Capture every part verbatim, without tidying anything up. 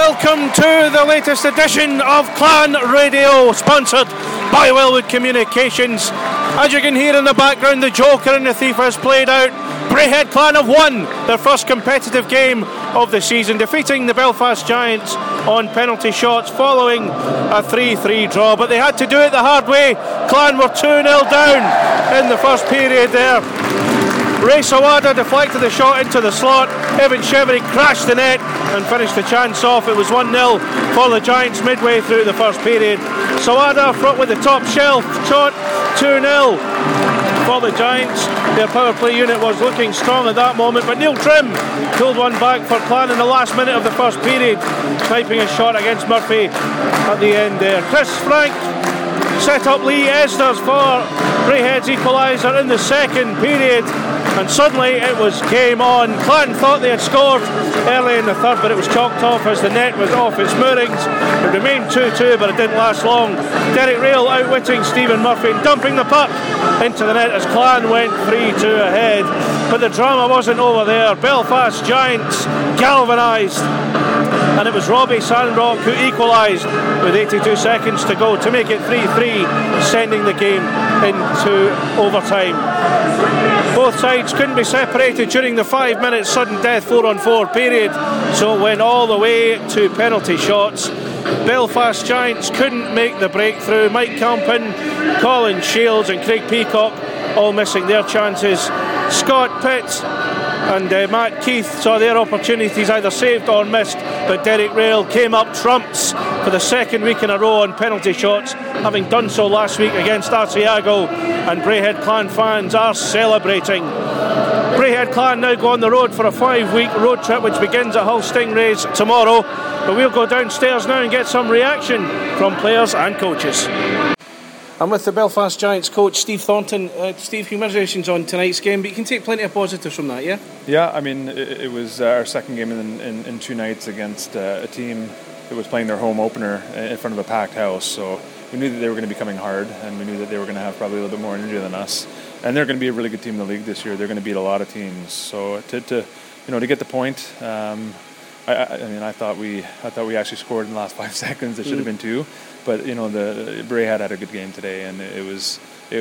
welcome to the latest edition of Clan Radio, sponsored by Wellwood Communications. As you can hear in the background, the Joker and the Thief has played out. Braehead Clan have won their first competitive game of the season, defeating the Belfast Giants on penalty shots following a three three draw, but they had to do it the hard way. Clan were two nil down in the first period there. Ray Sawada deflected the shot into the slot. Evan Chevery crashed the net and finished the chance off. It was one nil for the Giants midway through the first period. Sawada front with the top shelf shot, two nil for the Giants. Their power play unit was looking strong at that moment, but Neil Trim pulled one back for Clan in the last minute of the first period, sniping a shot against Murphy at the end there. Chris Frank set up Lee Esders for Braehead's equaliser in the second period, and suddenly it was game on. Clan thought they had scored early in the third, but it was chalked off as the net was off its moorings. It remained two two, but it didn't last long. Derek Rail outwitting Stephen Murphy and dumping the puck into the net as Clan went three two ahead. But the drama wasn't over there. Belfast Giants galvanised, and it was Robbie Sandrock who equalised with eighty-two seconds to go to make it three three, sending the game into overtime. Both sides couldn't be separated during the five minute sudden death four on four period, so it went all the way to penalty shots. Belfast Giants couldn't make the breakthrough. Mike Campen, Colin Shields and Craig Peacock all missing their chances. Scott Pitt and uh, Matt Keith saw their opportunities either saved or missed, but Derek Rail came up trumps for the second week in a row on penalty shots, having done so last week against Asiago, and Braehead Clan fans are celebrating. Braehead Clan now go on the road for a five week road trip which begins at Hull Stingrays tomorrow, but we'll go downstairs now and get some reaction from players and coaches. I'm with the Belfast Giants coach, Steve Thornton. Uh, Steve, congratulations on tonight's game, but you can take plenty of positives from that, yeah? Yeah, I mean, it, it was our second game in, in, in two nights against uh, a team that was playing their home opener in front of a packed house, so we knew that they were going to be coming hard, and we knew that they were going to have probably a little bit more energy than us, and they're going to be a really good team in the league this year. They're going to beat a lot of teams, so to, to you know to get the point, um, I, I, I mean, I thought we I thought we actually scored in the last five seconds. It should have been two. But you know, the Braehead had a good game today, and it was, it,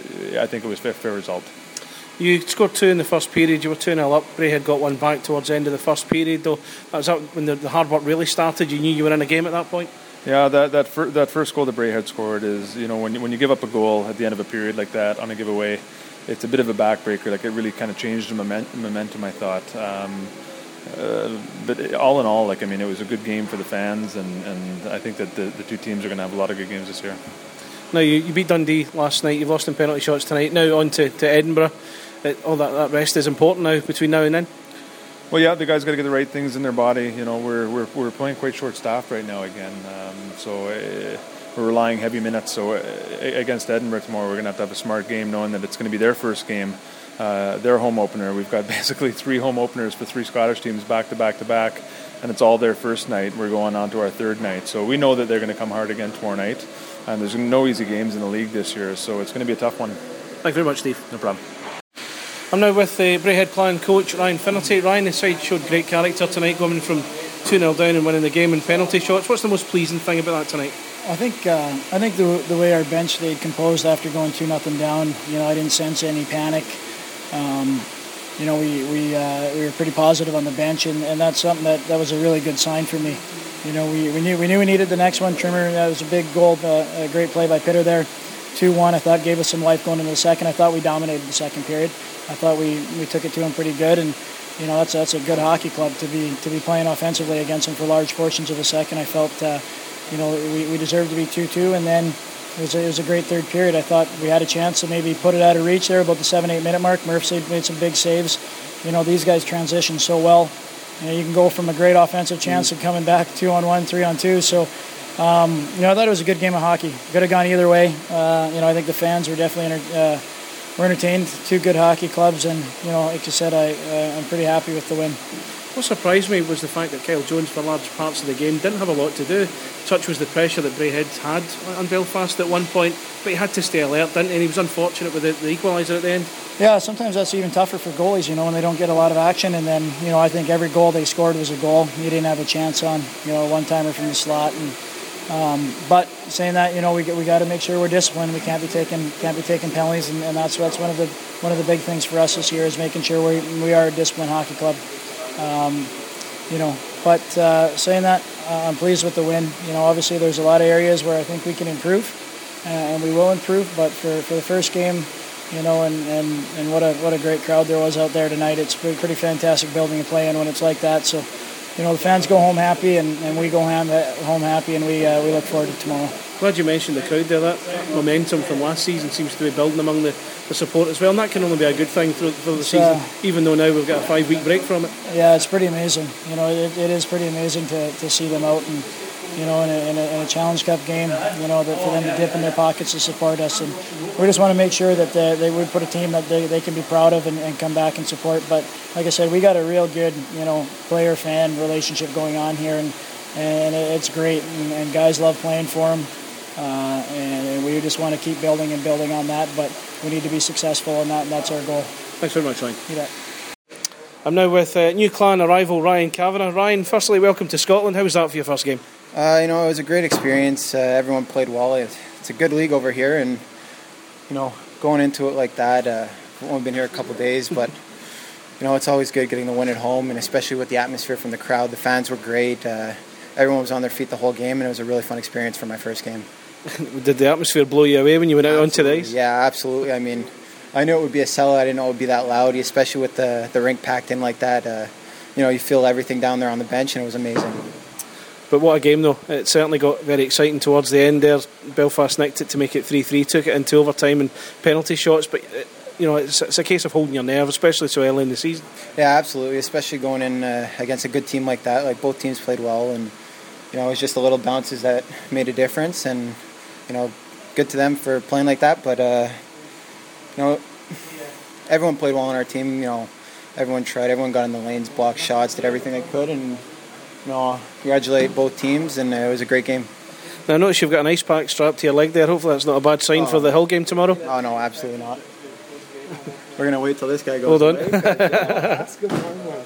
I think it was a fair, fair result. You scored two in the first period. You were two nil up. Braehead got one back towards the end of the first period, though. That was that when the, the hard work really started. You knew you were in a game at that point. Yeah, that that fir- that first goal that Braehead scored is, you know, when you, when you give up a goal at the end of a period like that on a giveaway, it's a bit of a backbreaker. Like, it really kind of changed the moment, momentum, I thought. Um, Uh, but all in all, like I mean, it was a good game for the fans, and, and I think that the, the two teams are going to have a lot of good games this year. Now, you, you beat Dundee last night, you've lost in penalty shots tonight, now on to, to Edinburgh. It, all that, that rest is important now, between now and then? Well, yeah, the guys got to get the right things in their body. You know, we're we're, we're playing quite short-staffed right now again, um, so uh, we're relying heavy minutes. So uh, against Edinburgh tomorrow, we're going to have to have a smart game, knowing that it's going to be their first game. Uh, their home opener. We've got basically three home openers for three Scottish teams back to back to back, and it's all their first night. We're going on to our third night, so we know that they're going to come hard again tomorrow night, and there's no easy games in the league this year, so it's going to be a tough one. Thank you very much, Steve. No problem. I'm now with the Braehead Clan coach Ryan Finnerty. Ryan, the side showed great character tonight, going from two nil down and winning the game in penalty shots. What's the most pleasing thing about that tonight? I think uh, I think the the way our bench stayed composed after going two nothing down. You know, I didn't sense any panic. Um, you know, we we uh, we were pretty positive on the bench, and, and that's something that, that was a really good sign for me. You know, we, we knew we knew we needed the next one. Trimmer, that was a big goal, uh, a great play by Pitter there. two one, I thought gave us some life going into the second. I thought we dominated the second period. I thought we, we took it to them pretty good, and you know that's that's a good hockey club to be to be playing offensively against them for large portions of the second. I felt uh, you know we, we deserved to be two two, and then. It was, a, it was a great third period. I thought we had a chance to maybe put it out of reach there about the seven eight minute mark. Murph made some big saves. You know, these guys transition so well. You know, you can go from a great offensive chance mm. to coming back two on one, three on two. So, um, you know, I thought it was a good game of hockey. Could have gone either way. Uh, you know, I think the fans were definitely enter- uh, were entertained. Two good hockey clubs, and you know, like you said, I uh, I'm pretty happy with the win. What surprised me was the fact that Kyle Jones, for large parts of the game, didn't have a lot to do. Such was the pressure that Braehead had on Belfast at one point, but he had to stay alert, didn't he? And he was unfortunate with the, the equaliser at the end. Yeah, sometimes that's even tougher for goalies, you know, when they don't get a lot of action. And then, you know, I think every goal they scored was a goal you didn't have a chance on, you know, a one-timer from the slot. And um, but saying that, you know, we we got to make sure we're disciplined. We can't be taking can't be taking penalties, and, and that's that's one of the one of the big things for us this year is making sure we we are a disciplined hockey club. Um, you know, but uh, saying that, uh, I'm pleased with the win. You know, obviously there's a lot of areas where I think we can improve, uh, and we will improve. But for, for the first game, you know, and, and, and what a what a great crowd there was out there tonight. It's a pretty fantastic building to play in when it's like that. So, you know, the fans go home happy, and, and we go home home happy, and we uh, we look forward to tomorrow. Glad you mentioned the crowd there. That momentum from last season seems to be building among the, the support as well, and that can only be a good thing for, for the season, uh, even though now we've got a five-week break from it. Yeah, it's pretty amazing. You know, it, it is pretty amazing to, to see them out, and you know, in a, in, a, in a Challenge Cup game, you know, that for them to dip in their pockets to support us, and we just want to make sure that they, they would put a team that they, they can be proud of and, and come back and support. But like I said, we got a real good, you know, player-fan relationship going on here, and and it's great, and, and guys love playing for them. Uh, and, and we just want to keep building and building on that, but we need to be successful, and, that, and that's our goal. Thanks very much, Ryan. You bet. I'm now with uh, new Clan arrival Ryan Kavanagh. Ryan, firstly, welcome to Scotland. How was that for your first game? Uh, you know, it was a great experience. Uh, everyone played well. It's a good league over here, and you know, going into it like that, uh, I've only been here a couple of days, but you know, it's always good getting the win at home, and especially with the atmosphere from the crowd. The fans were great. Uh, everyone was on their feet the whole game, and it was a really fun experience for my first game. Did the atmosphere blow you away when you went out onto the ice? Yeah, absolutely. I mean, I knew it would be a sellout. I didn't know it would be that loud, especially with the, the rink packed in like that. Uh, you know, you feel everything down there on the bench, and it was amazing. But what a game, though. It certainly got very exciting towards the end there. Belfast nicked it to make it three three, took it into overtime and penalty shots. But, you know, it's, it's a case of holding your nerve, especially so early in the season. Yeah, absolutely, especially going in uh, against a good team like that. Like, both teams played well, and, you know, it was just the little bounces that made a difference. And, you know, good to them for playing like that. But, uh, you know, everyone played well on our team. You know, everyone tried. Everyone got in the lanes, blocked shots, did everything they could. And, you know, congratulate both teams, and uh, it was a great game. Now, I notice you've got an ice pack strapped to your leg there. Hopefully that's not a bad sign oh. for the Hull game tomorrow. Oh, no, absolutely not. We're going to wait till this guy goes Hold on. away. That's good one.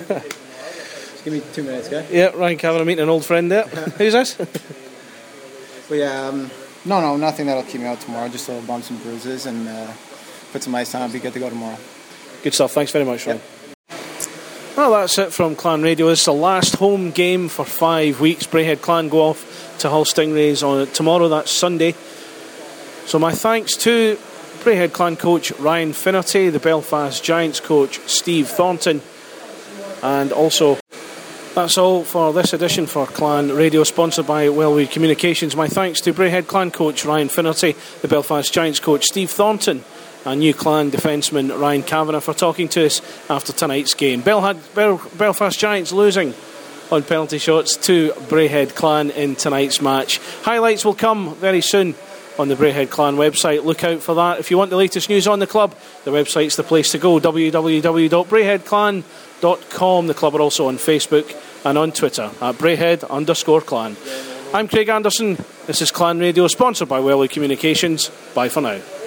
Just give me two minutes, okay? Yeah, Ryan Kavanagh meeting an old friend there. Who's this? Well, yeah, um, no, no, nothing that'll keep me out tomorrow. Just little bumps and bruises, and uh, put some ice on. I'll be good to go tomorrow. Good stuff. Thanks very much, Ryan. Yep. Well, that's it from Clan Radio. This is the last home game for five weeks. Braehead Clan go off to Hull Stingrays on tomorrow. That's Sunday. So my thanks to Braehead Clan coach Ryan Finnerty, the Belfast Giants coach Steve Thornton, and also that's all for this edition for Clan Radio, sponsored by Wellweed Communications. My thanks to Braehead Clan coach Ryan Finnerty, the Belfast Giants coach Steve Thornton, and new Clan defenceman Ryan Kavanagh for talking to us after tonight's game. Bel- Bel- Belfast Giants losing on penalty shots to Braehead Clan in tonight's match. Highlights will come very soon on the Braehead Clan website. Look out for that. If you want the latest news on the club, the website's the place to go, w w w dot braehead clan dot com. The club are also on Facebook and on Twitter at Braehead underscore Clan. I'm Craig Anderson. This is Clan Radio, sponsored by Wellweed Communications. Bye for now.